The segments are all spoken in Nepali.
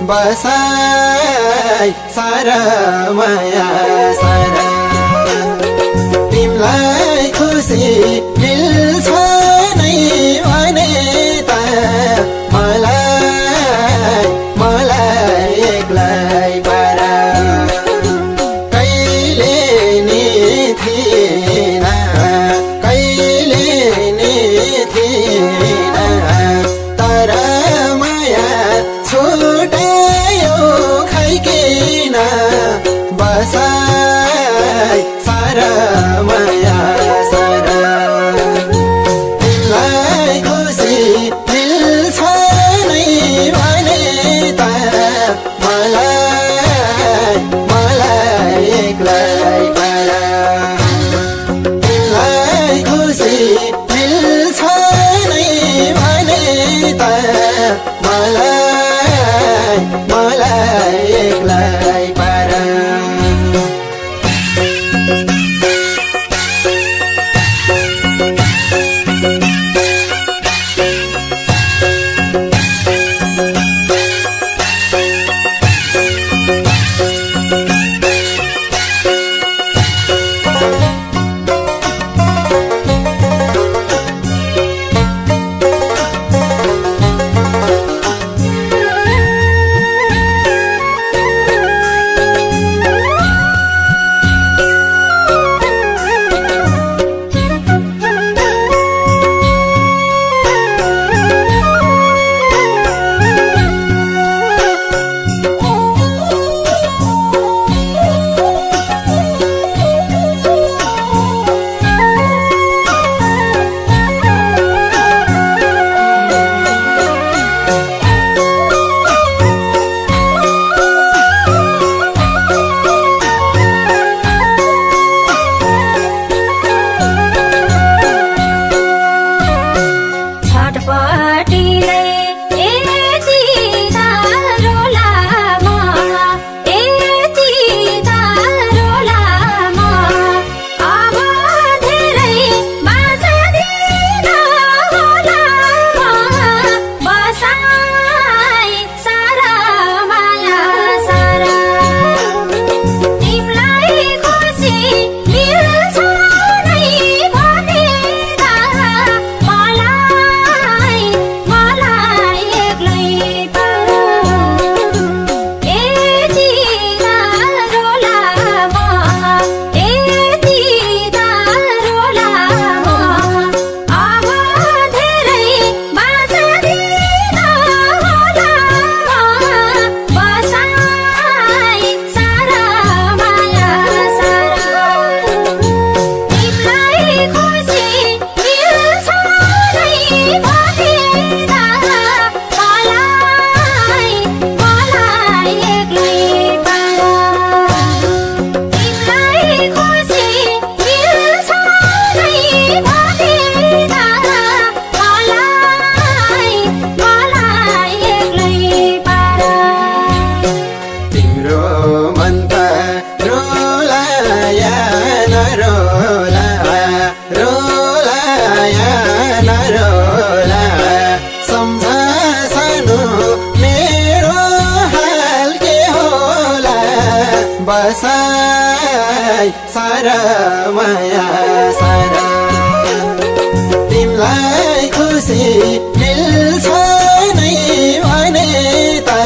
बसाई सारा माया सारा तिमलाई खुसी मिल्छ नै भने त मलाई एक्लै पारा कहिले नि थिएन तर माया छुटायो खै किन बसाई सारा माया सारा तिमीलाई खुसी मिल्छ नै भने त मलाई एक्लै पारा तिमीलाई खुसी मिल्छ नै भने त मलाई एक्लै पारा बसाई सारा माया सारा तिमीलाई खुसी मिल्छ नै भने त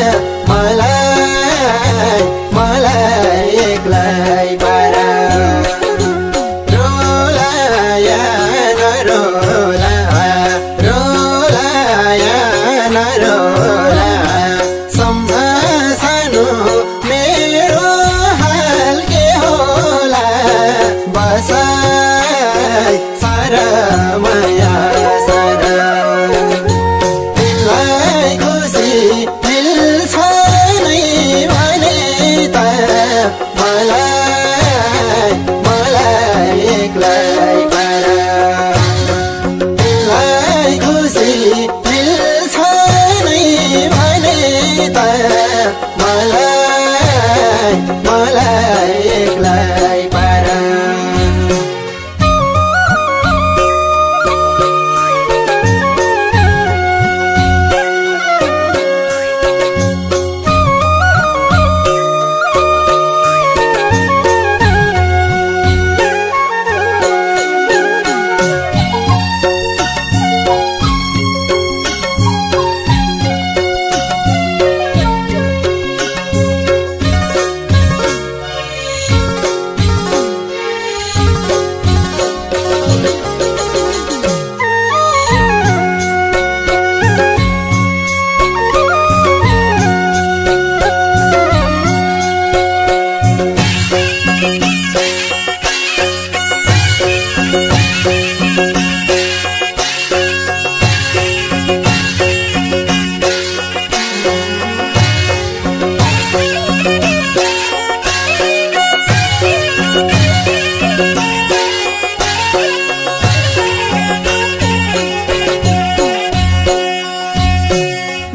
मलाई एक्लै पारा रोला या नरोला रोला या नरोला सम्झा सानो मेरो हाल के होला बसाई सारा माया सारा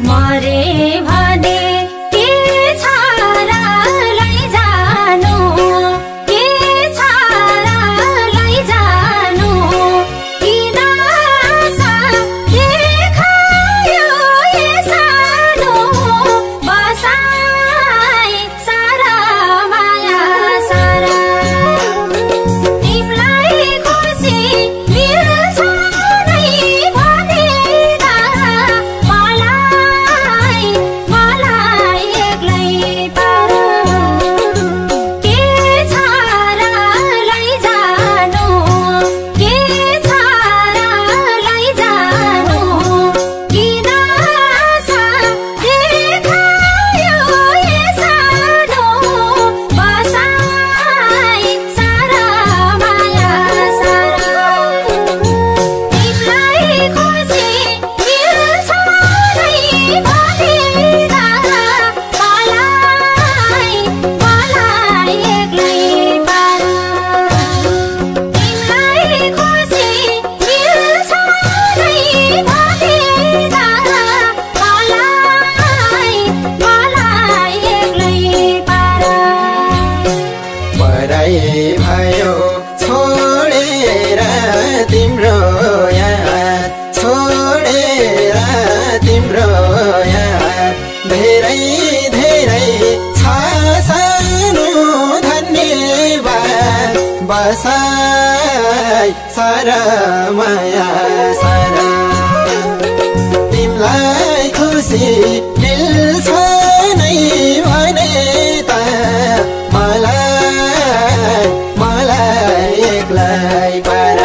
मरे भने के छ र लैजानु के छ र लैजानु किन आशा देखायो ए सानो बसाई सारा माया सारा तिमीलाई खुसी मिल्छ नै भनेका मलाई एक्लै पार के छ र लैजानु के छ र लैजानु किन आशा देखायो ए सानो बसाई सारा माया सारा तिमीलाई खुसी मिल्छ नै भनेका मलाई एक्लै पार तिमीलाई खुसी मिल्छ नै भनेका मलाई एक्लै पार पराई भयो छोडेर तिम्रो याद छोडेर तिम्रो याद धेरै धेरै छ सानो धन्यवाद बसाई सारा माया सारा तिमीलाई खुसी मिल्छ नै भने त मलाई एक्लै पार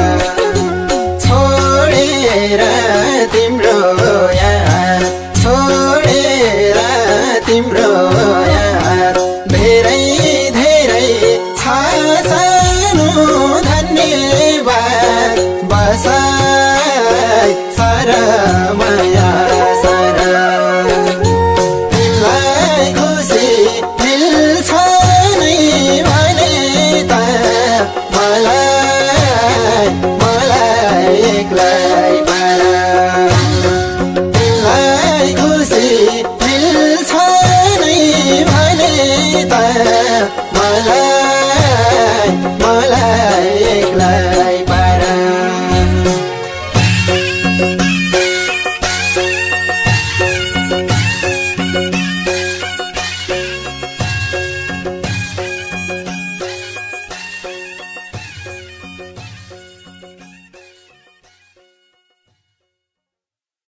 छोडेर तिम्रो याद छोडेर तिम्रो याद धेरै धेरै छ सानो धन्यवाद बसाई सारा माया सारा तिमीलाई खुसी मिल्छ नै भने त मलाई एक्लै पार तिमीलाई खुसी